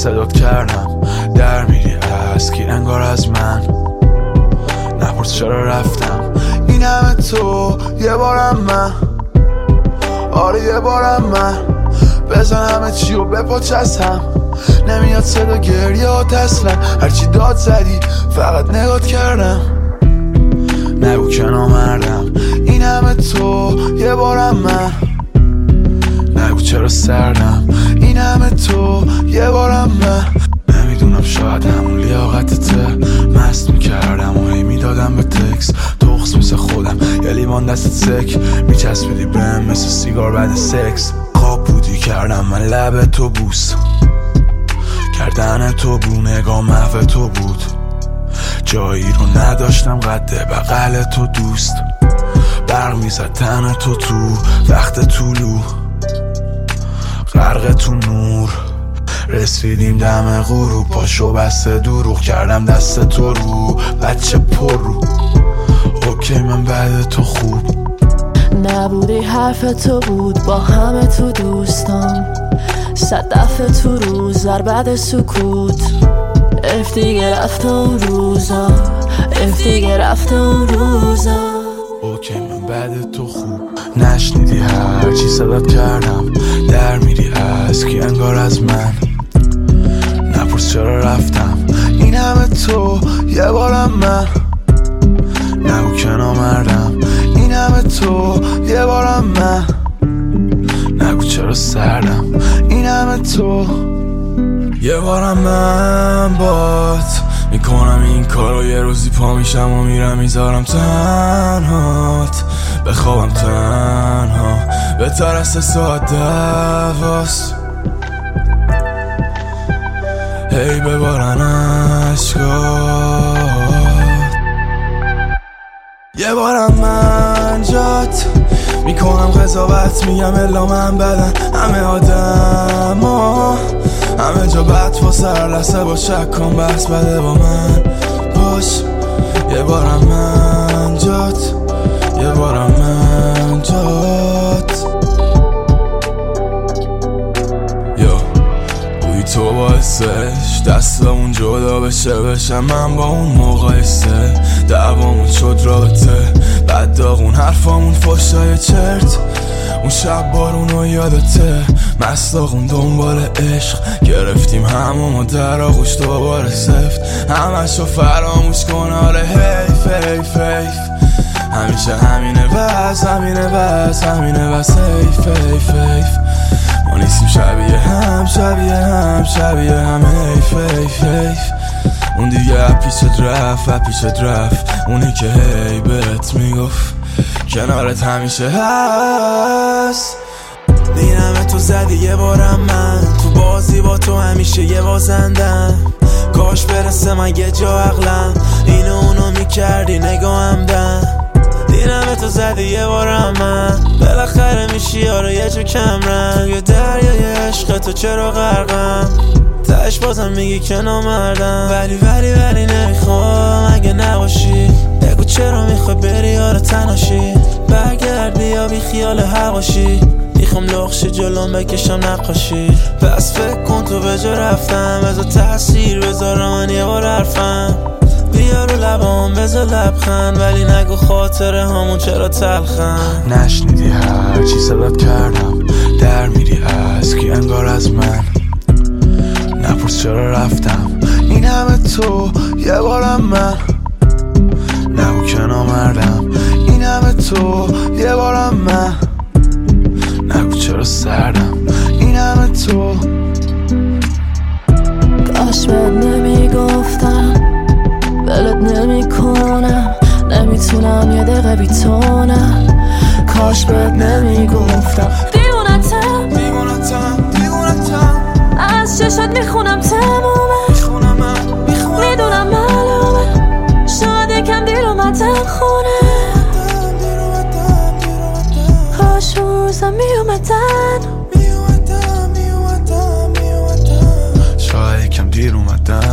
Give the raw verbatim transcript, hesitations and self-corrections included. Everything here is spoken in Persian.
صدات کردم در میری از کی انگار از من. نپرس چرا رفتم این همه تو یه بارم من، آره یه بارم من بزن همه چی و بپاچستم. نمیاد صدا گریه ها اصلا، هرچی داد زدی فقط نگات کردم. نگو که نامردم این همه تو یه بارم من. نگو چرا سردم این همه تو یه بارم من. نمیدونم شاید همون لیاقتته، مست میکردم و هی میدادم به تکس. تخص مثل خودم یه لیوان دستت سک میچسبیدی بهم مثل سیگار بعد سکس. خواب بودی کردم من لب تو بوس، کردن تو بو نگاه محو تو بود. جایی رو نداشتم قد بغل تو دوست. برق میزد تن تو تو وقت طولو، غرق تو نور رسیدیم دم غروب. پاشو بسته دروغ کردم دست تو رو بچه پر رو. اوکی من بعد تو خوب نبودی، حرف تو بود با همه تو دوستان. صد دفعه تو روز در بعد سکوت اف دیگه رفت اون روزا، اف دیگه رفت اون روزا. اوکی من بعد تو خوب نشنیدی هرچی صدات کردم در میری از کی انگار از من. نپرس چرا رفتم این همه تو یه بارم من. نگو که نامردم این همه تو یه بارم من. نگو چرا سردم این همه تو یه بارم من. بات میکنم این کارو یه روزی پا میشم و میرم میذارم تنهات. بخوابم تنها به ترس ساعت دواست. هی ببارن عشقات. یه بارم من جات میکنم قضاوت، میگم الا من بدن همه آدم ها همه جا بد واسه هر لحظه با شک کن بحث بده با من باش. یه بارم من جات، یه بارم من جات. یا بوی تو باعثش دستمون جدا بشه بشم من با اون مقایسه. دعوامون شد رابطه بعد داغون حرفامون فشای چرت. اون شب بارونو یادته مستاقون دنبال عشق گرفتیم هممو در آغوش دوباره سفت. همشو فراموش کن آره حیف حیف حیف. همیشه همینه بس همینه بس همینه بس حیف حیف حیف. ما نیستیم شبیه هم شبیه هم شبیه هم حیف حیف حیف. اون دیگه پیشت رفت پیشت رفت اونی که هی بهت میگفت کنارت همیشه هست. دیرم تو زدی یه بارم من، تو بازی با تو همیشه یه بازندم. کاش برسه من یه جا عقلم اینو اونو میکردی نگاهم دم. دیرم تو زدی یه بارم من، بالاخره میشی یارو یه جو کمرم. توی دریای عشق تو چرا غرقم، تش بازم میگی که نامردم. ولی ولی ولی نمیخوام اگه نباشی. بگو چرا میخوای بری یارو تناشی. برگردی یا بی خیال هواشی. میخوام لخشی جلوم بکشم نقاشی. پس فکر کن تو به جا رفتم، بذار تاثیر بذارم من یه بار حرفم. بیا رو لبام بذار لبخند، ولی نگو خاطره همون چرا تلخن. نشنیدی هرچی صدات کردم در میری از کی انگار از من. نپرس چرا رفتم این همه تو یه بارم من. نگو که نامردم این همه تو یه بارم من. نگو چرا سردم این همه تو. کاش بهت نمیگفتم ولت نمی کنم. نمیتونم یه دقیقه بیتونم. کاش بهت نمیگفتم دیوونتم دیوونتم دیوونتم. از چشات میخونم تمومه. میدونم معلومه شاید یکم دیر اومدم خونه. کاش روزم میومدن شاید یکم دیر اومدن.